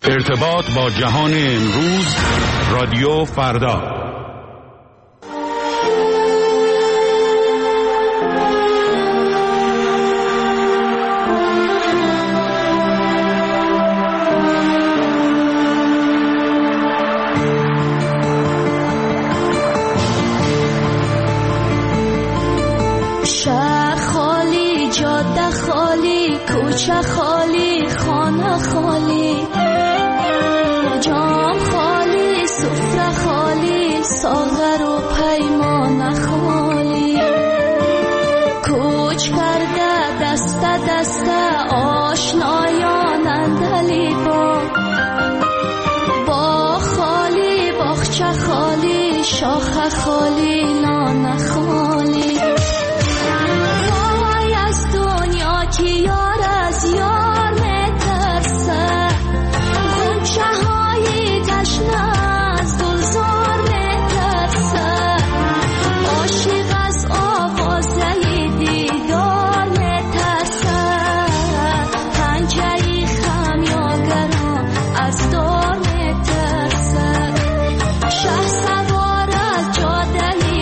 ارتباط با جهان امروز، رادیو فردا. شهر خالی، جاده خالی، کوچه خالی، خانه خالی، جام خالی، سفره خالی، ساغر و پیمان خالی. کوچ کرده دست دست آشنایان اندلی با خالی، باغچه خالی، شاخه خالی، نان خالی. وای از دنیا که یار از یار میترسه، غنچه های تشنه از گلزار میترسه، عاشق از آوازه دیدار میترسه، پنجه خمیازگران از دار میترسه، شه سوار از جاده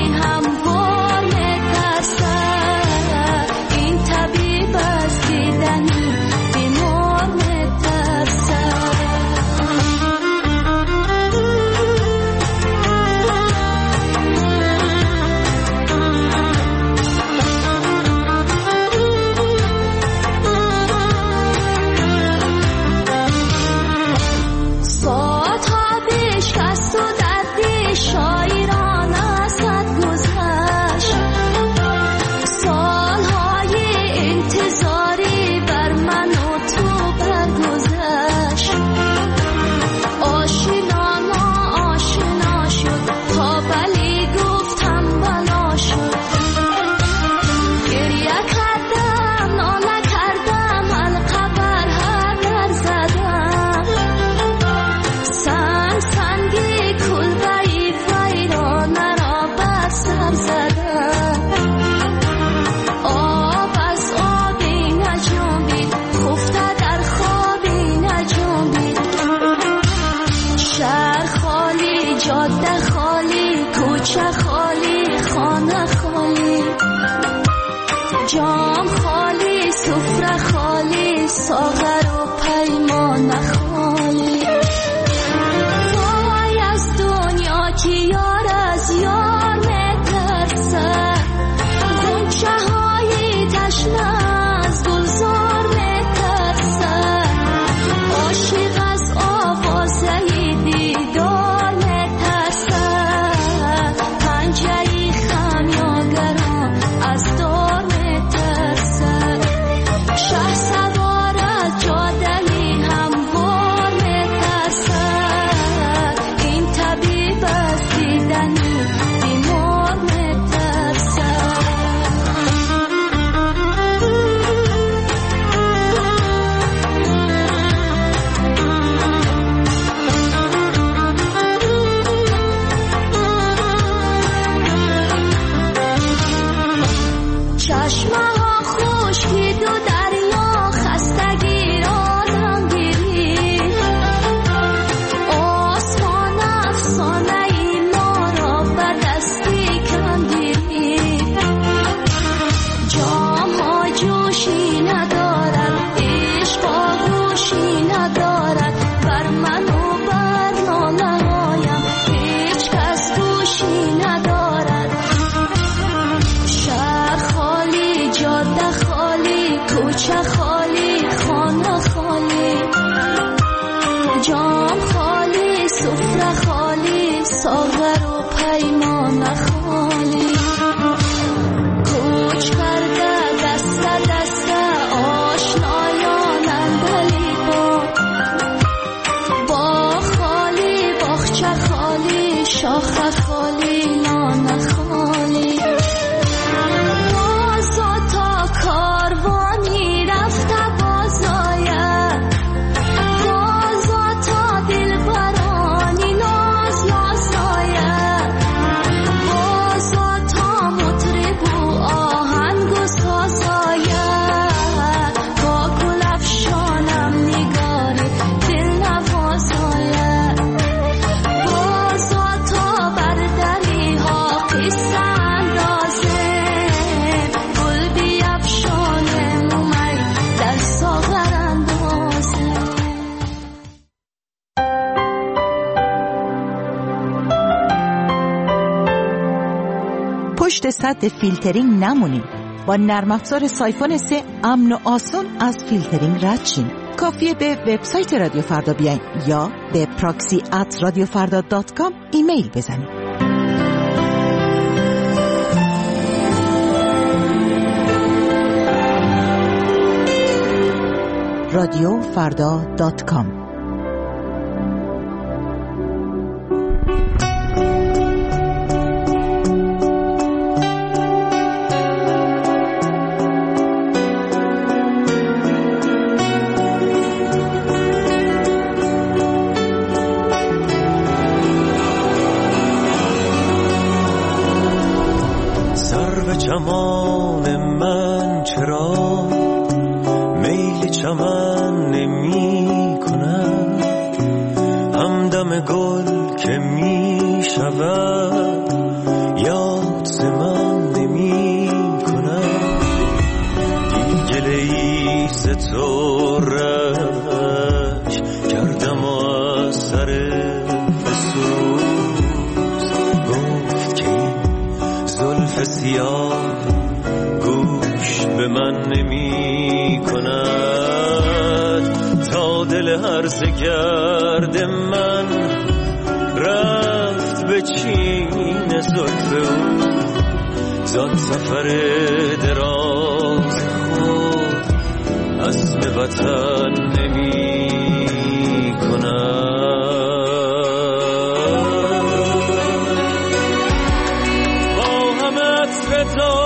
پشت سد فیلترینگ نمونین. با نرم افزار سایفون 3 امن و آسان از فیلترینگ رد شین. کافیه به وبسایت رادیو فردا بیاین یا به proxy@radiofarda.com ایمیل بزنید. radiofarda.com چمان من چرا میل چمن نمی کنم، همدم گل که می شود یاد ز من نمی کنم. گله ای ز تو رنج کردم و از سر فسوس گفت که این زلف سیاه گوش به من نمی کند. تا دل هرزه گرد من رفت به چین زلف او، زان سفر دراز خود عزم وطن نمی کند. با همه عطر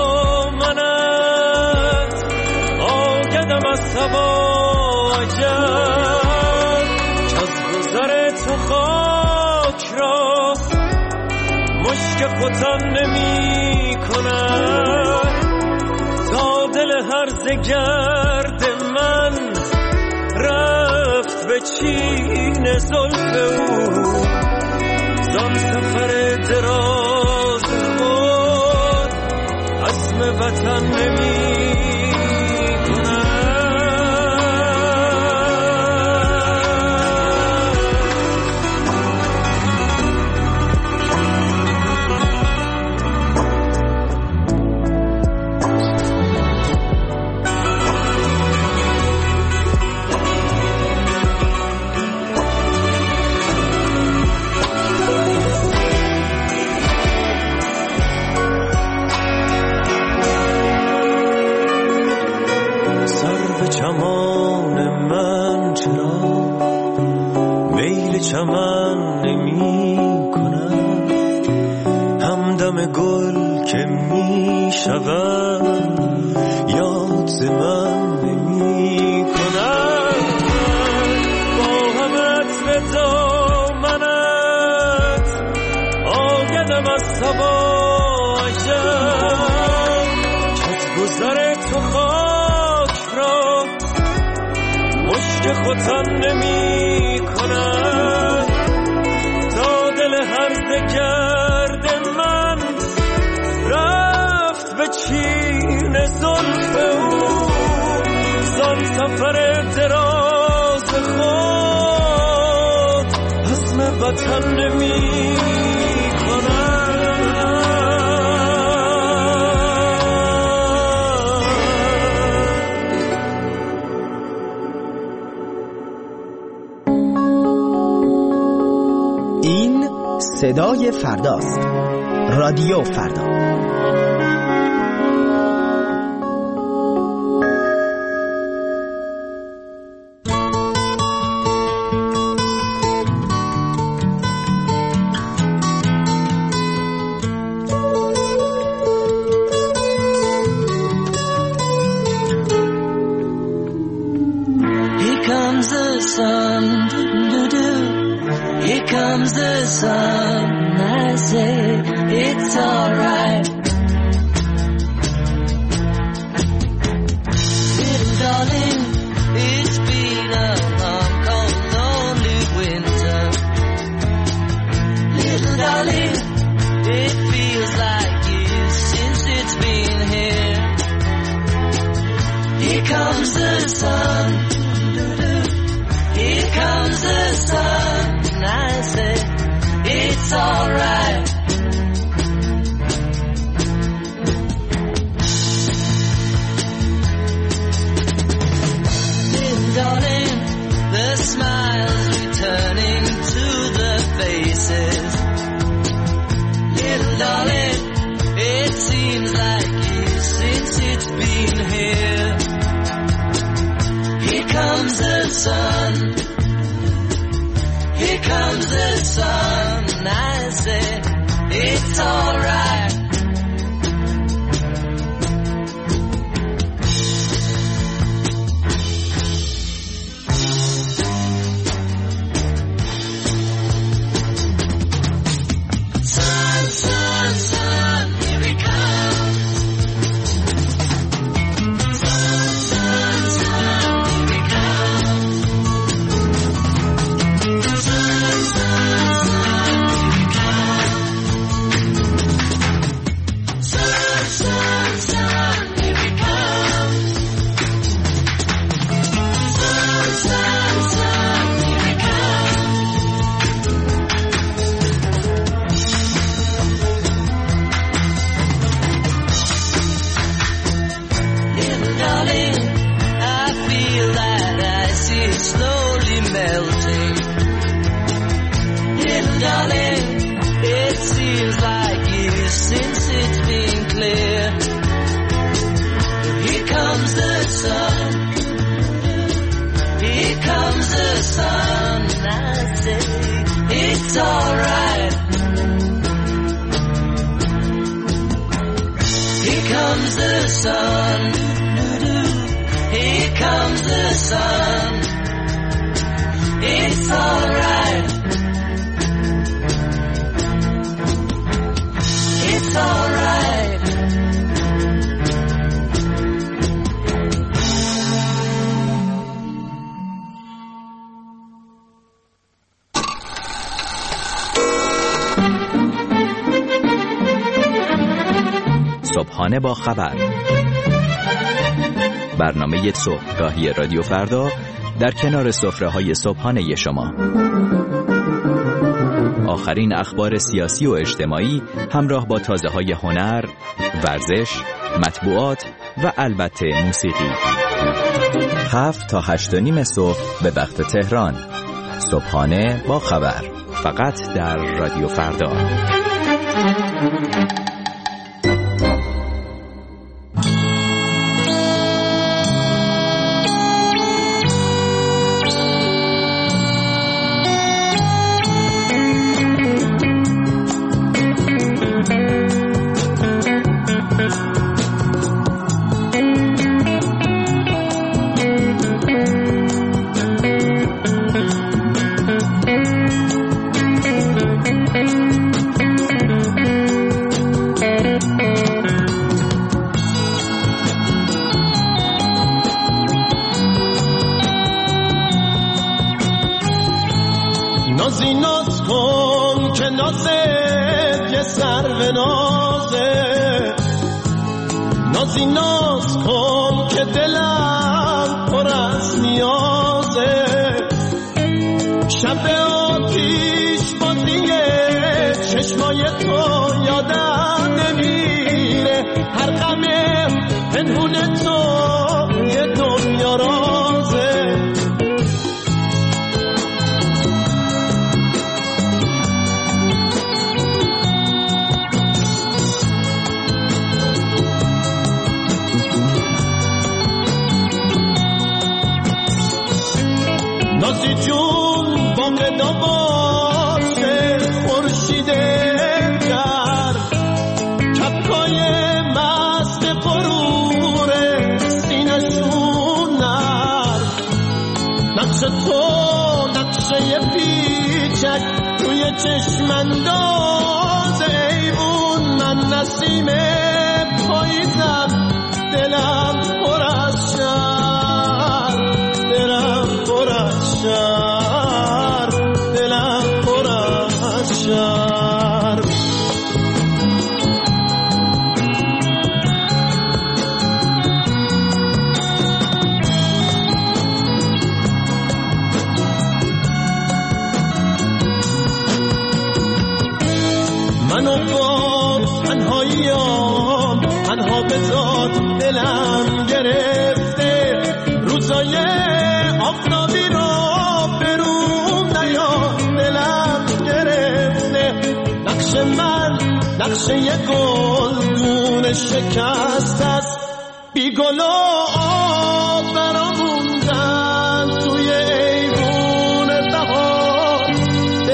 دامنت آگدم از هوا عجب، از گذر تو خاک را مشک ختن نمی کند. تا دل هرزه گرد من رفت به چین زلف او، زان سفر دراز خود عزم وطن نمی چمن نمی کنم، همدم گل که می شود یاد ز من نمی کنم. با همه عطر دامنت آگدم از صبا عجب، کت گذر تو خاک را مشک ختن نمی کنم. گرد من رفت به چین زلف او، زان سفر دراز خود عزم وطن نمی کنم. این صدای فرداست. رادیو فردا. Here comes the sun, doo-doo. Here comes the sun. I say it's alright. Little darling, it's been a long, cold, lonely winter. Little darling, it feels like years since it's been here. Here comes the sun. Here comes the sun. And I say it's alright. comes the sun, I say it's alright. Sun, sun, sun, here he comes. Sun, sun, sun, here he comes. Sun, sun, sun, here he comes. Sun, sun, sun, here he comes. Sun, sun, sun, here he comes. Little darling, I feel that ice is slowly melting. Little darling, it seems like years since it's been clear. Here comes the sun. Here comes the sun. I say it's alright. Here comes the sun. Here comes the sun. It's alright. It's alright. صبحانه با خبر، برنامه صبحگاهی رادیو فردا در کنار سفره‌های صبحانه شما. آخرین اخبار سیاسی و اجتماعی همراه با تازه‌های هنر، ورزش، مطبوعات و البته موسیقی. 7 تا 8:30 صبح به وقت تهران. صبحانه با خبر، فقط در رادیو فردا. نازی ناز کن که نازت یه سرو نازه، نازی ناز کن که دلم پر از نیازه. شب آتیش بازیه چشمای تو یادم نمیره، هر غم پنهون تو یه دنیا رازه. نازی جون بامداد باشه خورشید در کپکای مست غرور سینه‌شون نر، نقش تو نقشه پیچک روی چشم انداز ایوون. من نسیم پاییزم دلم پر از شر، دلم پر از شر، دلم پر از شر. منو با تنهاییام تنها به ذات دلم گرفته، روزای آفتابی رو بروم نیاد دلم گرفته. نقش من نقشه یه گلدون شکست است، بی گل و آب براموندن توی ایوون بهار.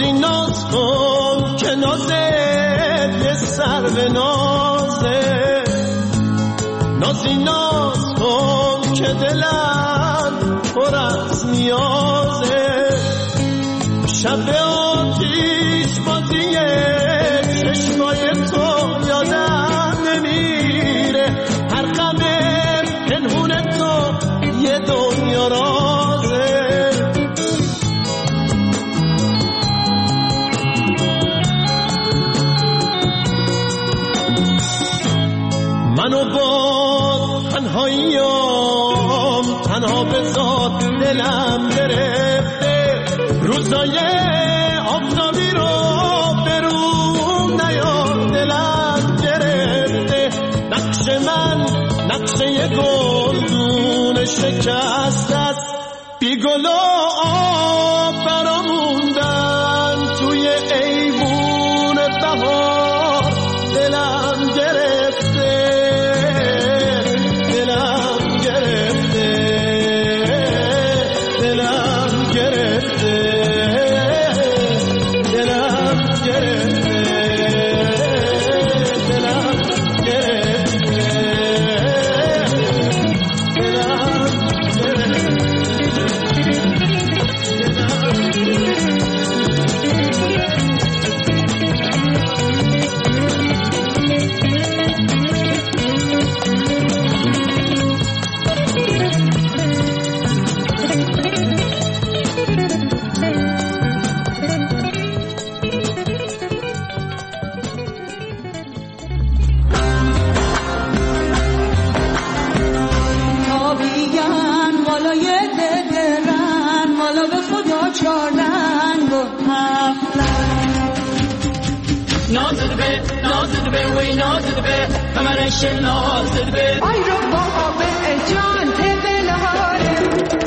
نازی ناز کن که نازت یه سر به نازه، نازی ناز کن که دلم پر از نیازه. شب آتیش بازیه چشمای تو یادم نمیره، هر غم پنهون تو یه دنیا رازه. منو با تنهاییام تنها به ذات دلم گرفته، روزای آفتابی رو به روم نیار دلم گرفته. نقش من نقشه یه گلدون شکست است، بی گل و آب براموندن توی ایوون بهار دلم گرفته، دلم گرفته، دلم گرفته، دلم گرفته، دلم آی رو بابا به جان دلاره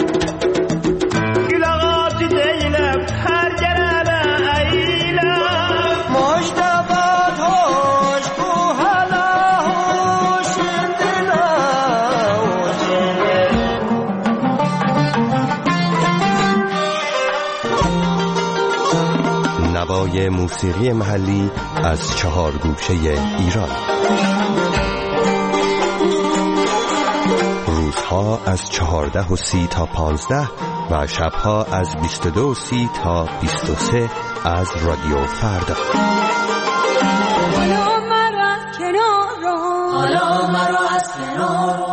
گلاغات دیلم هر جرابه ایلم مجتبات هوش کو حالا هوش دلم. نوای موسیقی محلی از 4 گوشه ایران. روزها از 14:30 تا 15 و شبها از 22:30 تا 23 از رادیو فردا. حالا مرا کنارو، حالا مرا از کنارو.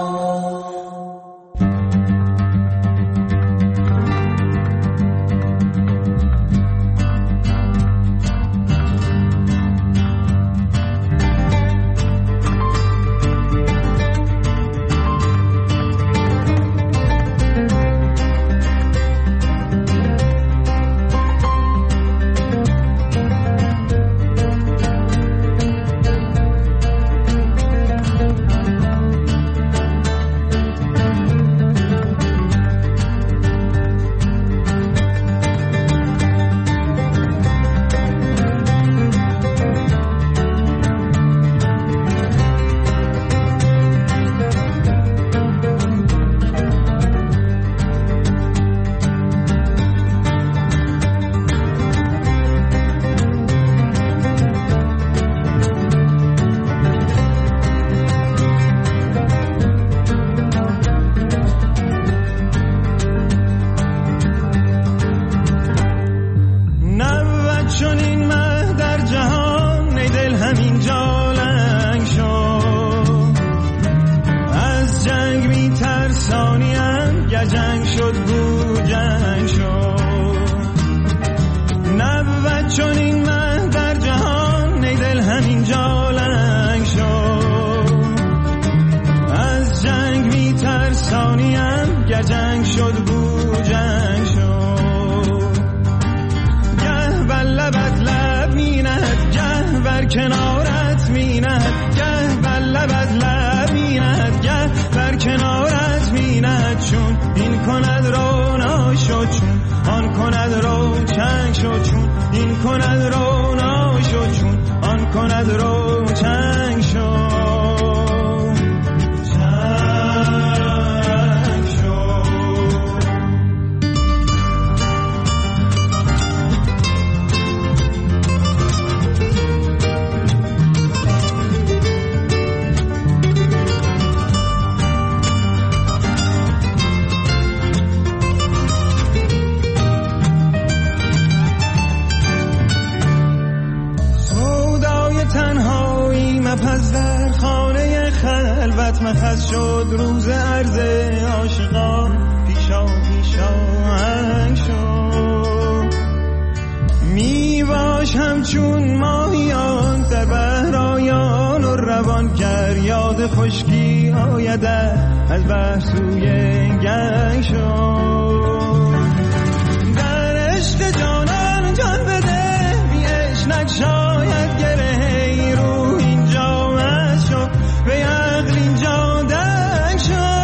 نفس در خانه خلوت مخص شد، روز عرض عاشقان پیشا پیشاهنگ شد. می باش همچون ماهیان در بحرایان و روان کر، یاد خشکی آید از بحر سوی گنگ شد. در عشق جانان جان بده، بی عشق شاید گره رو اینجا مشو، به عقل اینجا دنگ شد.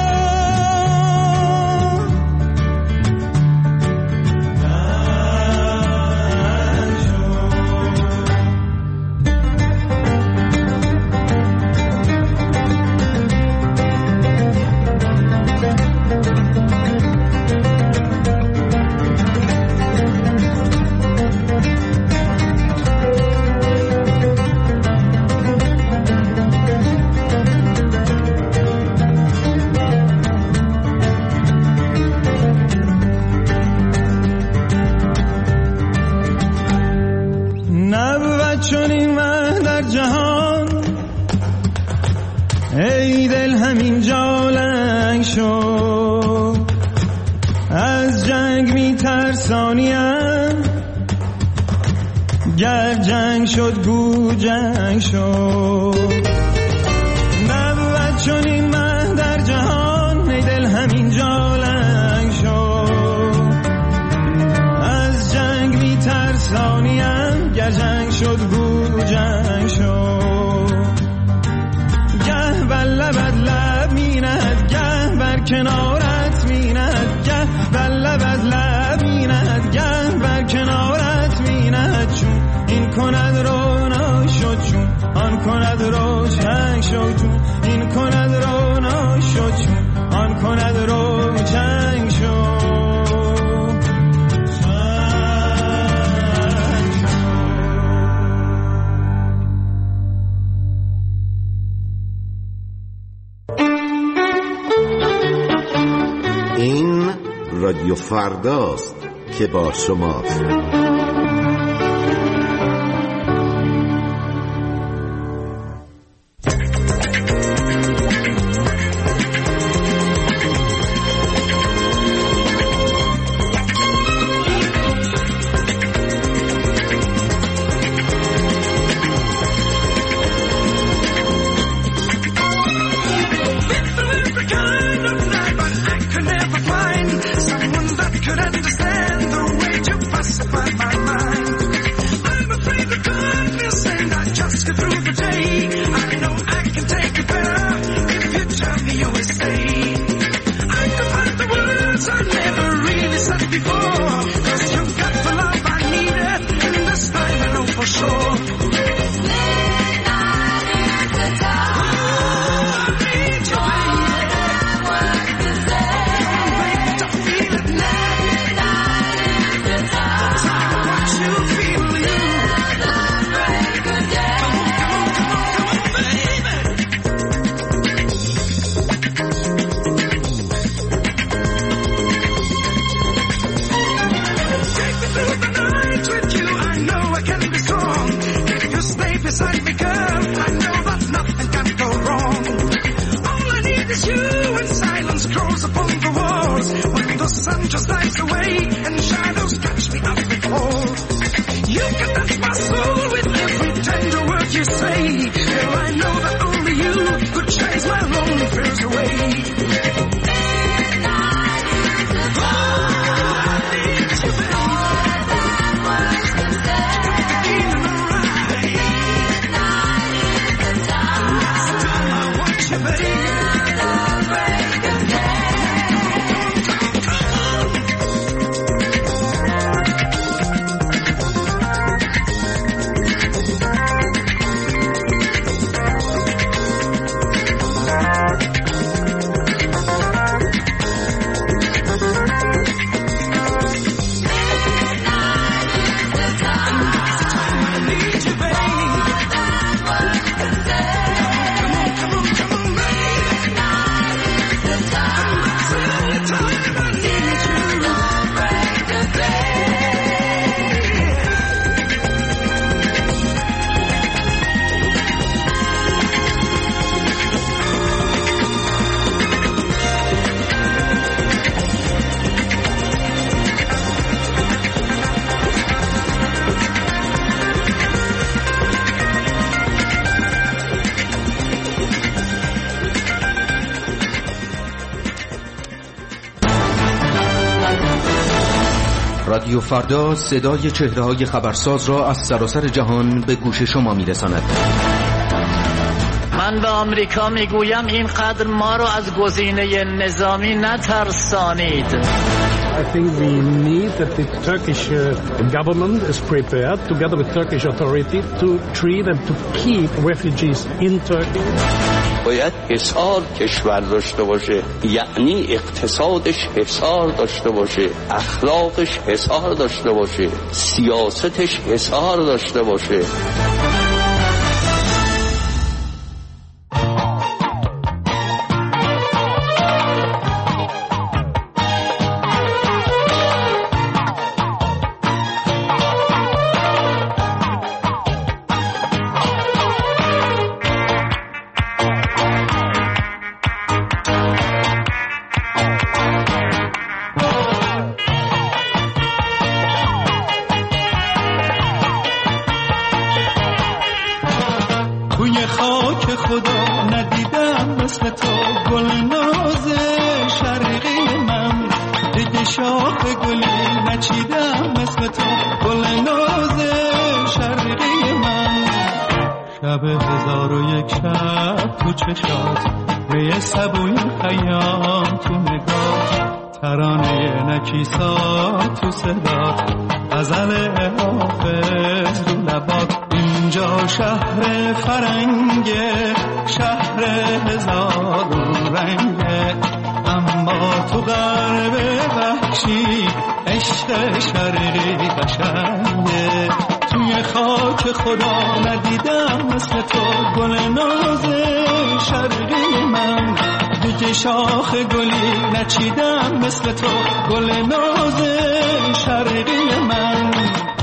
چون این مه در جهان، ای دل همین جا لنگ شد. از جنگ می ترسانیم، گر جنگ شد گو جنگ شد. نبود چون این مه در جهان، ای دل همین جا لنگ شد. از جنگ می ترسانیم، گر جنگ شد گو جنگ شد. گه بر لبت لب می نهد، گه بر کنارت می نهد، گه بر لبت لب می نهد، گه بر کنارت می نهد. چون این کند رونا شد، چون آن کند روشن شد، چون این کند رونا شد، چون آن کند روشن شد. رادیو فرداست که با شماست. رادیو فردا صدای چهره‌های خبرساز را از سراسر جهان به گوش شما می‌رساند. من به آمریکا میگویم اینقدر ما رو از گزینه نظامی نترسانید. I think we need that the Turkish government is prepared together with Turkish authority to treat and to keep refugees in Turkey. باید حصار کشور داشته باشه، یعنی اقتصادش حصار داشته باشه، اخلاقش حصار داشته باشه، سیاستش حصار داشته باشه. اینجا شهر فرنگه، شهر هزار رنگه، اما تو غرب وحشی عشق شرقی قشنگه. توی خاک خدا ندیدم مثل تو گل ناز شرقی من، دیگه شاخ گلی نچیدم مثل تو گل ناز شرقی من.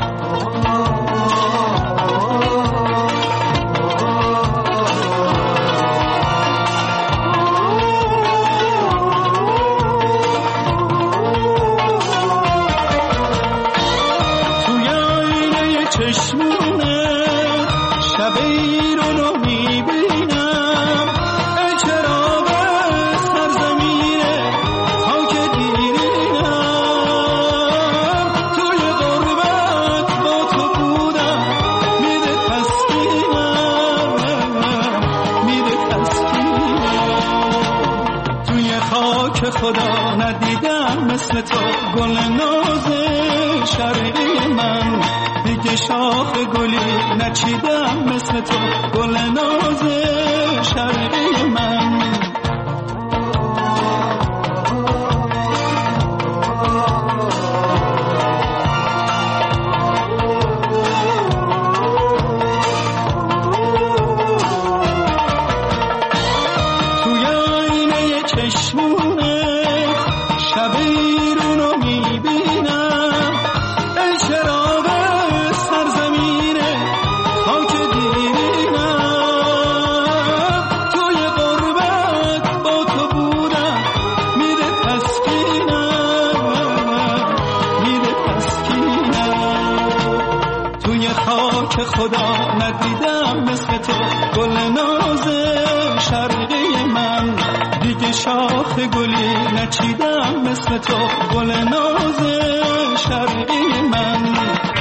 خدا ندیدم مثل تو گل ناز شرقی من، دیگه شاخ گلی نچیدم مثل تو گل ناز شرقی من. توی آینه چشمونه خدا ندیدم مثل تو گل ناز شرقی من، دیگه شاخ گلی نچیدم مثل تو گل ناز شرقی من.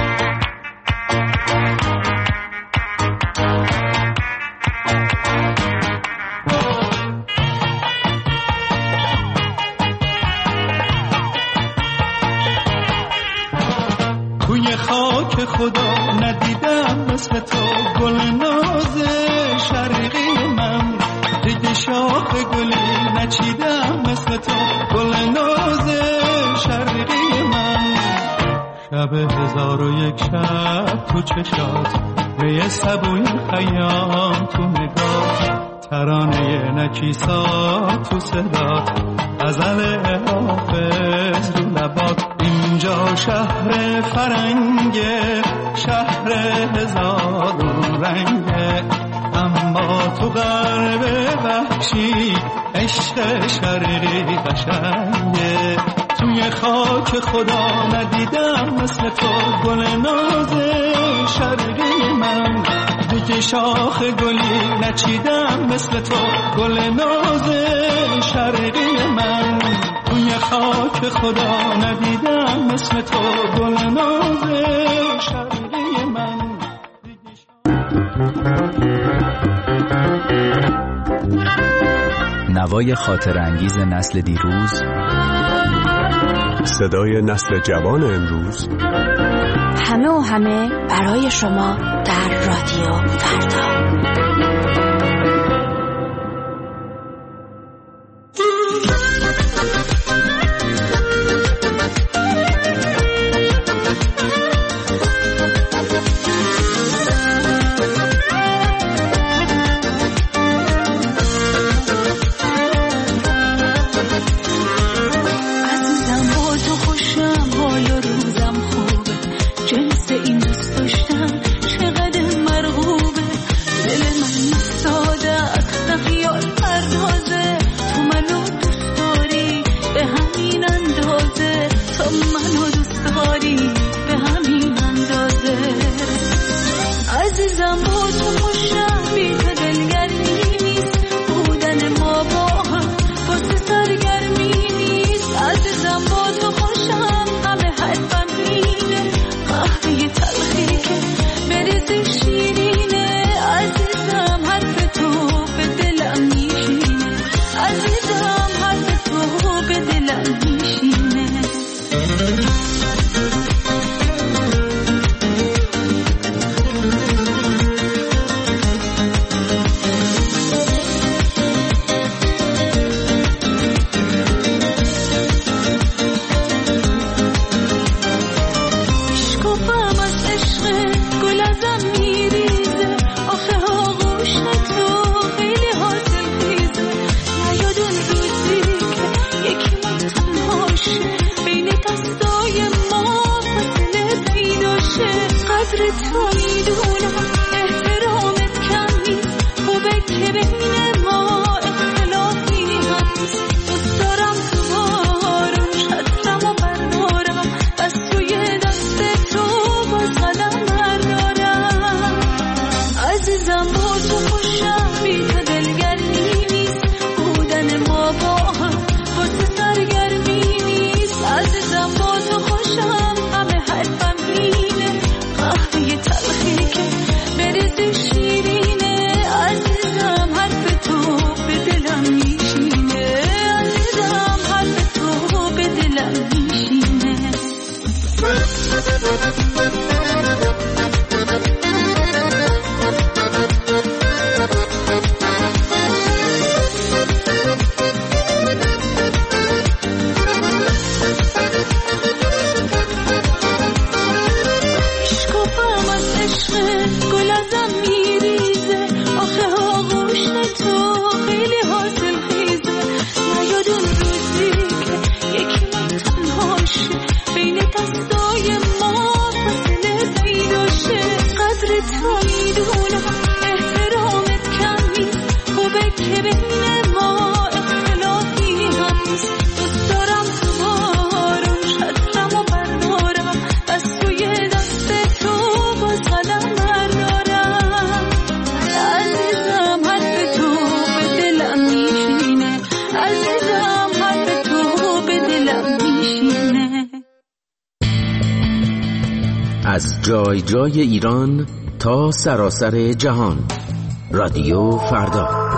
توی خاک خدا ندیدم مثل تو گل ناز شرقی من، دیگه شاخ گلی نچیدم مثل تو گل ناز شرقی من. شب 1001 شب تو چشات، می سبوی خیام تو نگاه، ترانه نکیسات تو صدات، غزل حافظ رو لبات. اینجا شهر فرنگه، شهر هزار رنگه، اما تو غرب وحشی عشق شرقی قشنگه. توی خاک خدا ندیدم مثل تو گل ناز شرقی من، دیگه شاخ گلی نچیدم مثل تو گل ناز شرقی من. توی خاک خدا ندیدم مثل تو گل ناز شرقی من. نوای خاطر انگیز نسل دیروز، صدای نسل جوان امروز، همه و همه برای شما در رادیو فردا. از جای جای ایران تا سراسر جهان، رادیو فردا.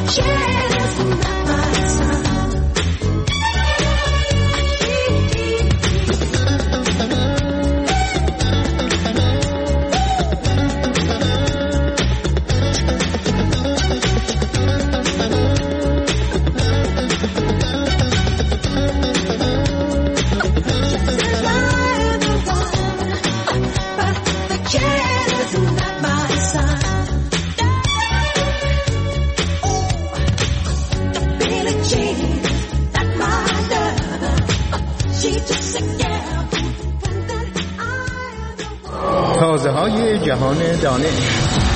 تازه‌های جهان دانش.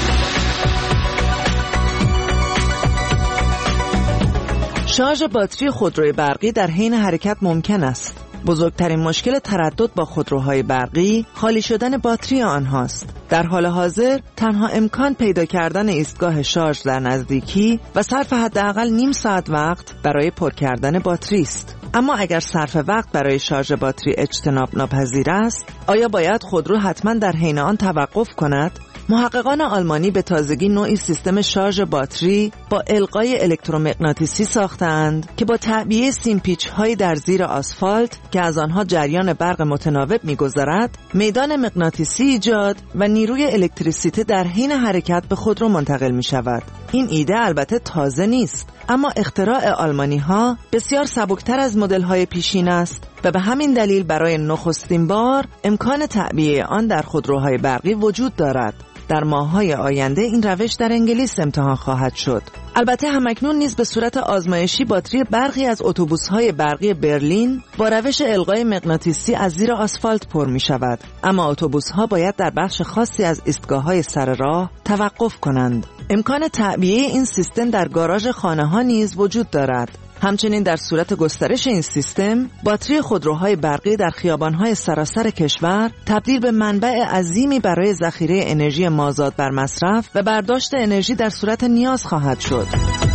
شارژ باتری خودروی برقی در حین حرکت ممکن است. بزرگترین مشکل تردد با خودروهای برقی خالی شدن باتری آنهاست. در حال حاضر تنها امکان پیدا کردن ایستگاه شارژ در نزدیکی و صرف حداقل نیم ساعت وقت برای پر کردن باتری است. اما اگر صرف وقت برای شارژ باتری اجتناب ناپذیر است، آیا باید خودرو حتما در حین آن توقف کند؟ محققان آلمانی به تازگی نوعی سیستم شارژ باتری با القای الکترومغناطیسی ساختند که با تعبیه سیمپیچ‌هایی در زیر آسفالت که از آنها جریان برق متناوب می‌گذرد، میدان مغناطیسی ایجاد و نیروی الکتریسیته در حین حرکت به خودرو منتقل می‌شود. این ایده البته تازه نیست، اما اختراع آلمانی‌ها بسیار سبکتر از مدل‌های پیشین است و به همین دلیل برای نخستین بار امکان تعبیه آن در خودروهای برقی وجود دارد. در ماه‌های آینده این روش در انگلیس امتحان خواهد شد. البته همکنون نیز به صورت آزمایشی باتری برخی از اتوبوس‌های برقی برلین با روش القای مغناطیسی از زیر آسفالت پر می‌شود، اما اتوبوس‌ها باید در بخش خاصی از ایستگاه‌های سر راه توقف کنند. امکان تعبیه این سیستم در گاراژ خانه‌ها نیز وجود دارد. همچنین در صورت گسترش این سیستم، باتری خودروهای برقی در خیابان‌های سراسر کشور تبدیل به منبع عظیمی برای ذخیره انرژی مازاد بر مصرف و برداشت انرژی در صورت نیاز خواهد شد.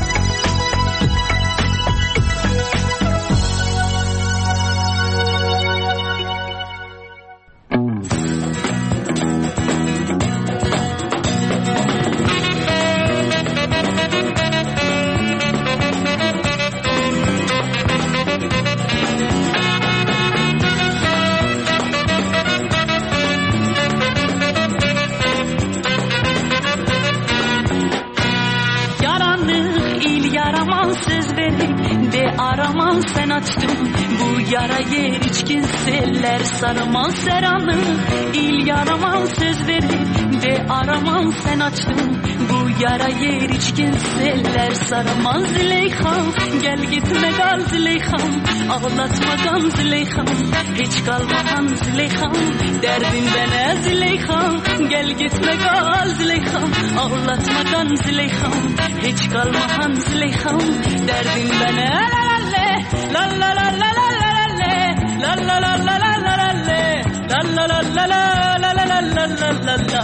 Yaraya içkin seller sarman seranı İl yaraman söz verir de araman sen açtın Bu yaraya içkin seller sarman Züleyxam Gel gitme kal Züleyxam Ağlatma kan Züleyxam Hiç kalmahan Züleyxam Derdin bana Züleyxam Gel gitme kal Züleyxam Ağlatma kan Züleyxam Hiç kalmahan Züleyxam Derdin bana la la la la la La la la la la la la la la la la la la la la la la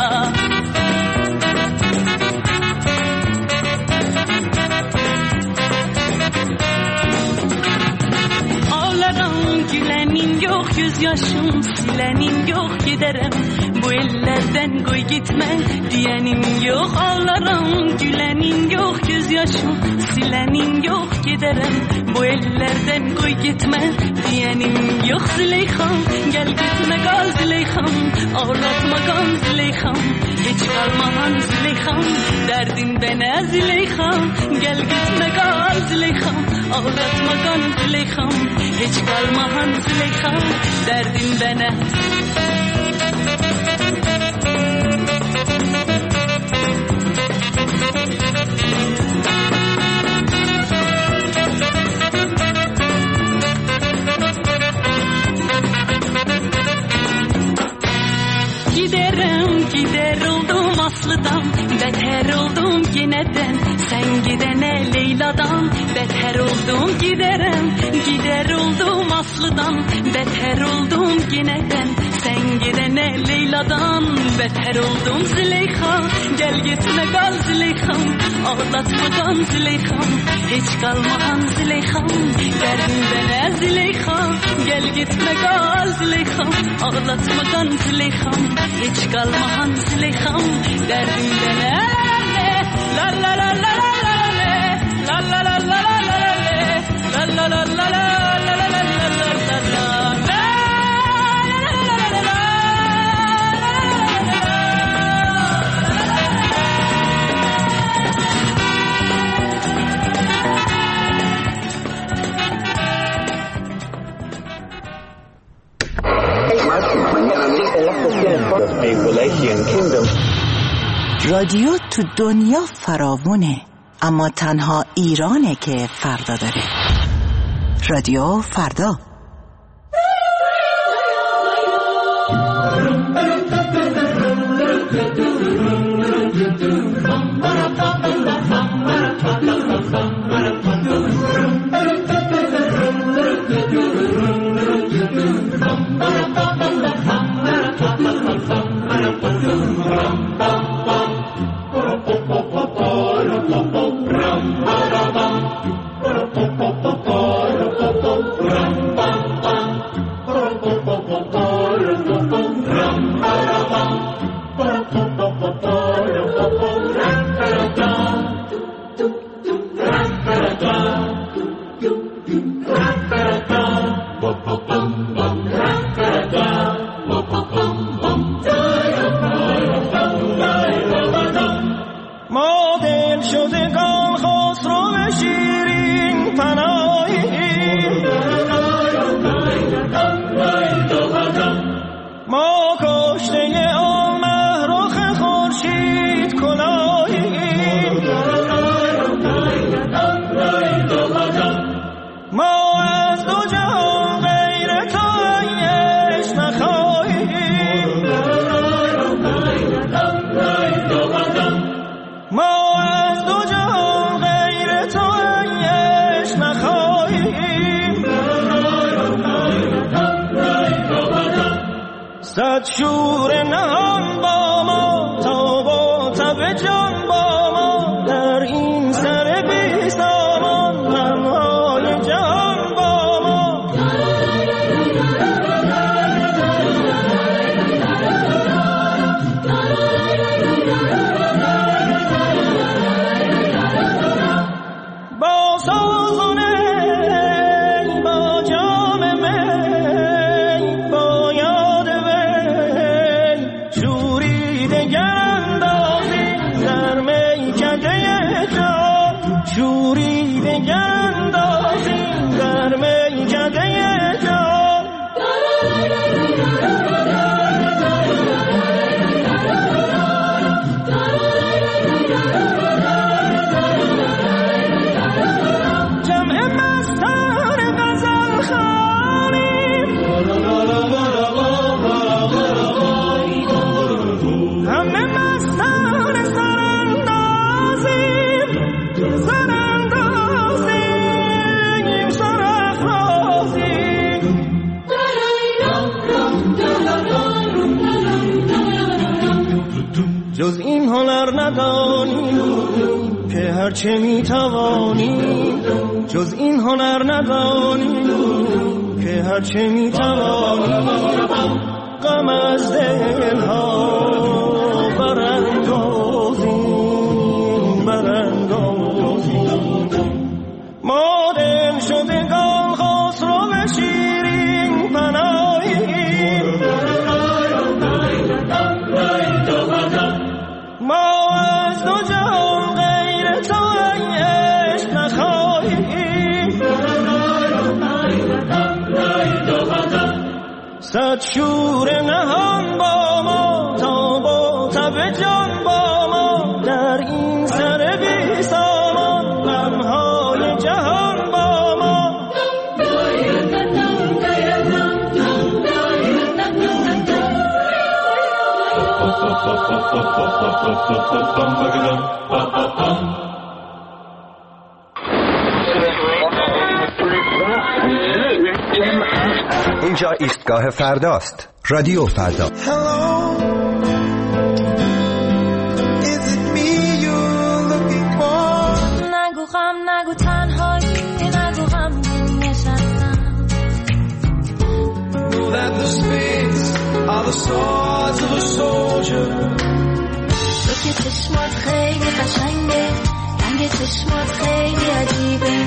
Ağlarım gülenim yok gözyaşım silenim yok giderim Bu ellerden koy gitme diyenim yok Ağlarım gülenim yok gözyaşım silenim yok giderim Bu ellerden koy gitme diyenim yok Züleyxam Gel gitme kal Züleyxam Ağlatma kan Züleyxam Hiç kalmahan Züleyxam Derdin bana Züleyxam Gel gitme kal Züleyxam Ağlatma kan Züleyxam Hiç kalmahan Züleyxam Derdin bana Gider oldum Aslı'dan Beter oldum yeniden Sen gidene Leyla'dan Beter oldum Gider oldum Aslı'dan Beter oldum yeniden Sen gidene Leyla'dan Beter oldum Züleyxam Gel gitme kal Züleyxam Ağlatma kan Züleyxam Hiç kalmahan Züleyxam Derdin bana Züleyxam Gel gitme kal Züleyxam Ağlatma kan Züleyxam Hiç kalmahan Züleyxam Derdin bana La la la la la la رادیو تو دنیا فراوونه، اما تنها ایرانه که فردا داره. رادیو فردا. صد شور نهان با ما تا با تب جان با ما در این سر بی سامان غمهای جهان با ما با سازونه با جام می با یاد شوری دگر اندازی در میکده جان شوری دگر اندازی در میکده جان جمع مستان غزل خوانیم همه مستان سراندازیم جز این هنر ندانیم که هرچه میتوانیم جز این هنر ندانیم که هرچه میتوانیم غم از دلها براندازیم ما دل شدگان خسرو شیرین پناهیم ما از دو جهان غیر تو عشق نخواهیم صد شور نهان با ما تا با تب جان با ما در این سر بی سامان غمهای جهان با ما اینجا ایستگاه فرداست. رادیو فردا. نگو غم نگو تنهایی نگو غم نشستم تو که چشمات خیلی قشنگه رنگ چشمات خیلی عجیبه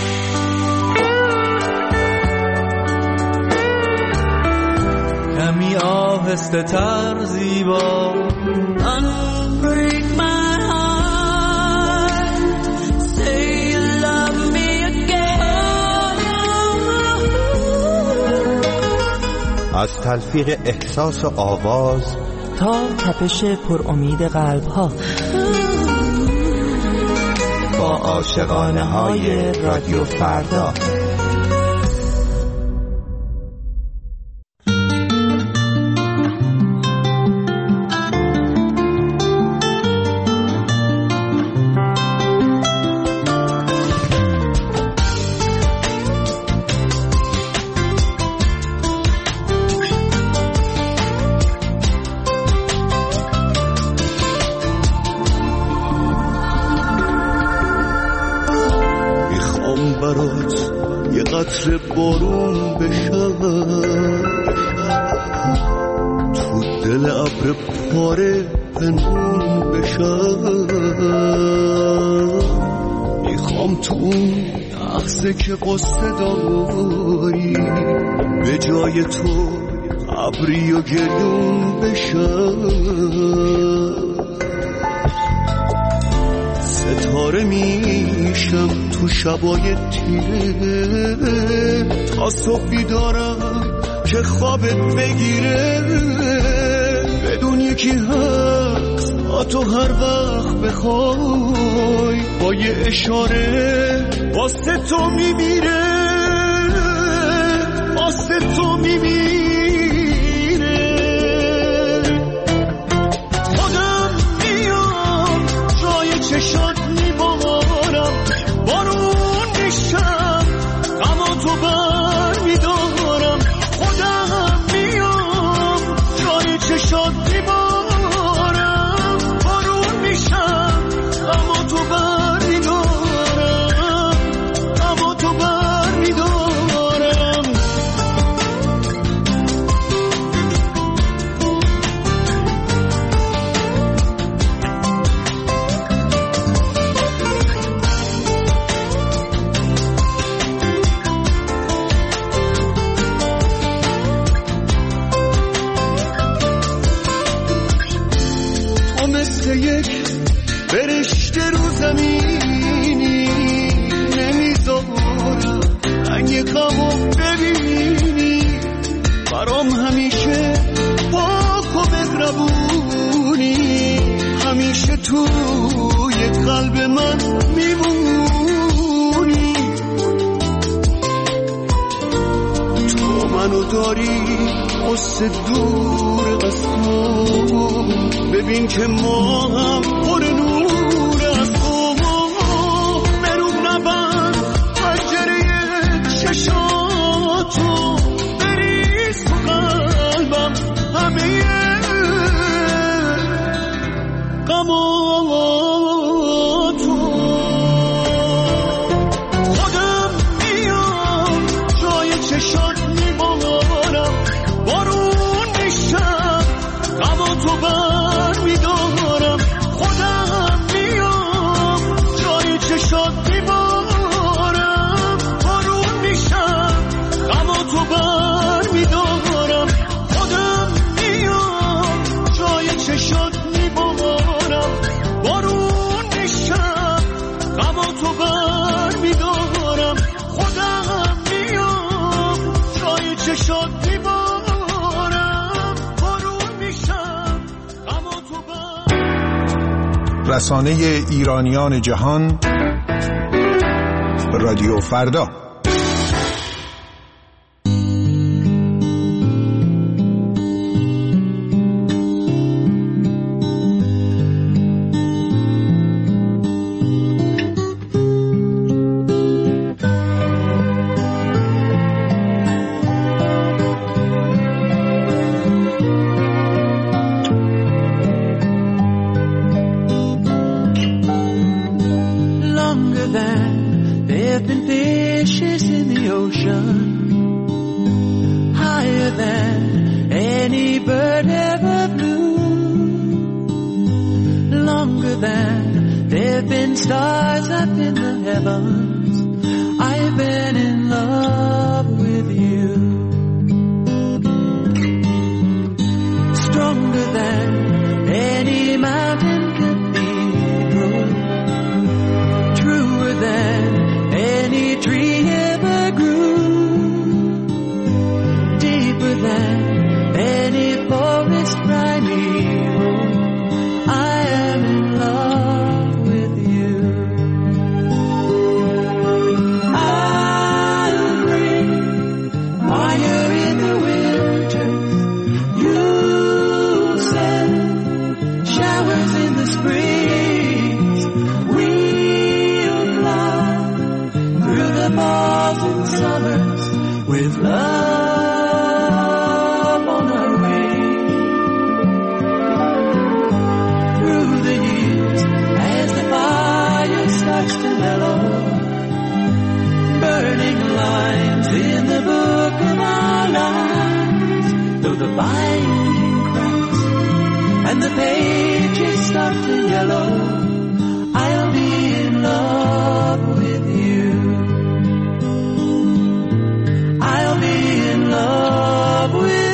کمی آهسته تر زیبا Unbreak my heart Say you love me again از تلفیق احساس و آواز تا تپش پر امید قلب ها. با عاشقانه های رادیو فردا. قطره بارون بشم تو دل ابر پاره پنهون بشم. میخوام تو اون لحظه که قصه داری به جای تو ابری و گریون بشم. ستاره میشم تو شبای تیره تا صبح بیدارم که خوابت بگیره. بدون یکی هست تا تو هر وقت بخوای با یه اشاره واسه تو میمیره، واسه تو میمیره. خودم میام جای چشات میبارم، بارون میشم اما تو بر میدارم. خودم میام جای چشات میبارم، بارون میشم اما تو بر میدارم، اما تو بر میدارم. تو مثل یک فرشته رو زمینی، نمیذارم رنگ غمو ببینی. برام همیشه پاک و مهربونی، همیشه توی قلب من میمونی. تو منو داری قصه دور از تو، ببین که ما هم پر نور از تو. مرو نبند پنجره چشاتو، بریز تو قلبم همه غماتو. خودم میام جای چشات میبارم، بارون میشم غماتو بر میدارم. خودم میام جای چشات میبارم، بارون میشم غماتو بر میدارم. خودم میام جای چشات میبارم، بارون میشم غماتو بر میدارم. خودم میام جای چشات میبارم، بارون میشم غماتو بر. رسانه ایرانیان جهان، رادیو فردا. Longer than there have been fishes in the ocean, higher than any bird ever flew, longer than there have been stars up in the heavens. I've been in love with you, stronger than any mountain cathedral, truer than any tree ever grew, deeper than any forest primeval. 1,000 summers with love on our wing. Through the years, as the fire starts to mellow, burning lines in the book of our lives, though the binding cracks and the pages start to yellow, I'll be in love with you. I'll be in love with you.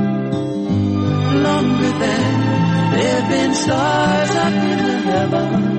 Stars up in the heavens,